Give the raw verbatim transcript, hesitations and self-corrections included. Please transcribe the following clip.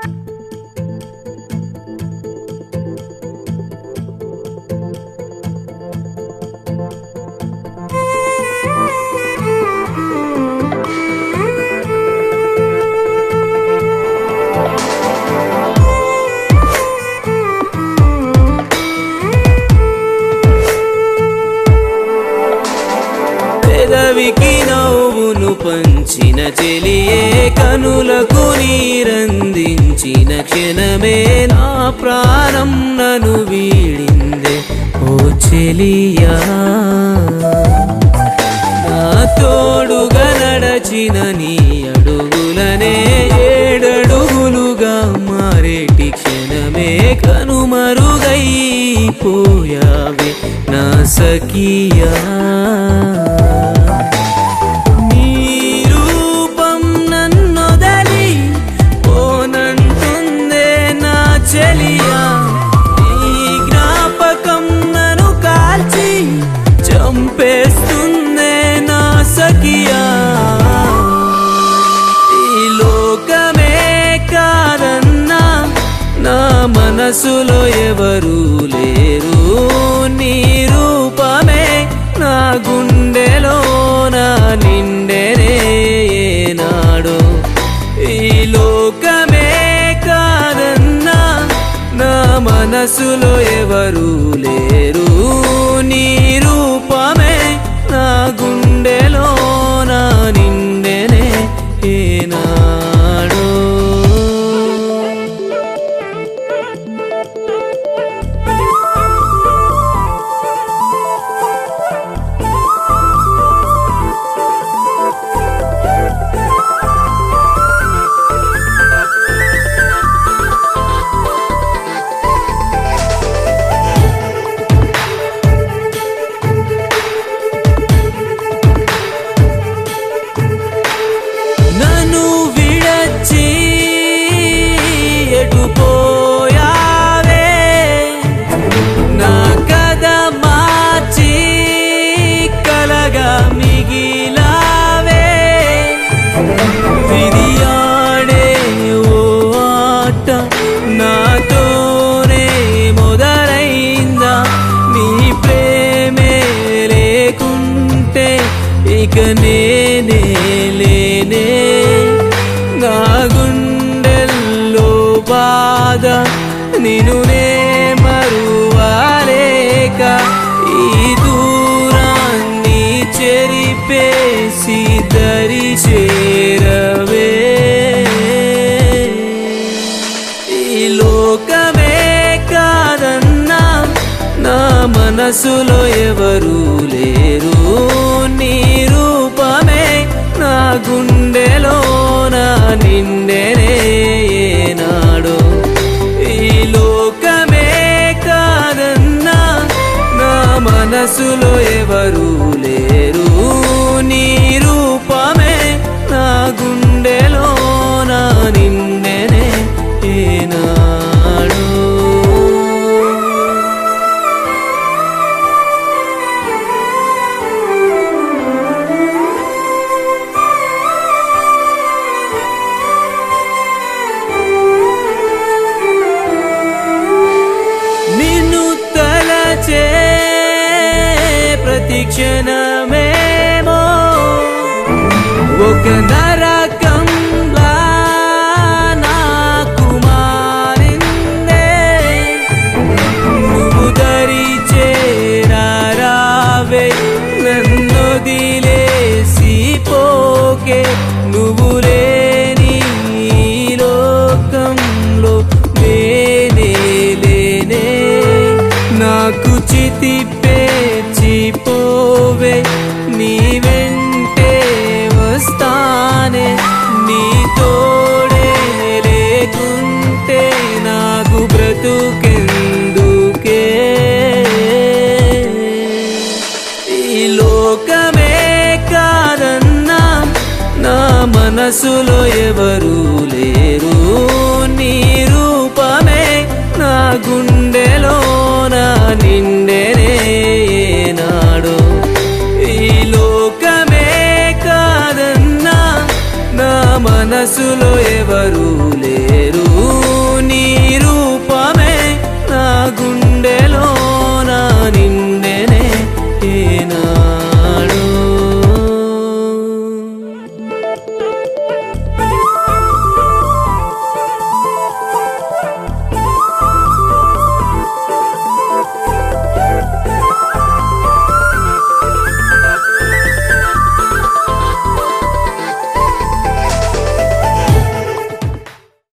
పెదవికి నవ్వును పంచిన చెలియే కనులకు నీరందించిన క్షణమే నా ప్రాణం నను వీడిందే ఓ చెలియా నా తోడుగా నడచిన నీ అడుగులనే ఏడడుగులుగా మారేటి క్షణమే కనుమరుగైపోయావే నా సఖియా చంపేస్తుందే నా సఖియా ఈ లోకమే కాదన్నా నా మనసులో ఎవరు లేరు నీ రూపమే నా గుండెలో నా నిండెనే ఏనాడో ఈ లోకమే కాదన్నా నా మనసులో ఎవరు లేరు నీ రూపమే నా గుండెలో నా నిండెనే ఏనాడో ఇక నేనే లేనే నా గుండెల్లో బాధ నిన్ను నే మరువలేక ఈ దూరాన్ని చెరిపేసి దరి చేరవే ఈ లోకమే కాదన్నా నా మనసులో ఎవరు లేరు నీ రూపమే నా గుండెలో నా నిండెనే ఏనాడో ఈ లోకమే కాదన్నా నా మనసులో ఎవరు లేరు నీ రూపమే నా గుండెలో నా నిండెనే ఏనాడో ప్రతి క్షణమేమో ఒక నరకంలా నాకు మారిందే నువ్వు దరి చేరావే నన్నొదిలేసి పోకే నువ్వు లేని లోకంలో నేనే లేనే నాకు చితి పోవే నీ వెంటే వస్తానే నీ తోడే లేకుంటే నాకు బ్రతుకెందుకే ఈ లోకమే కాదన్నా నా మనసులో ఎవరు లేరు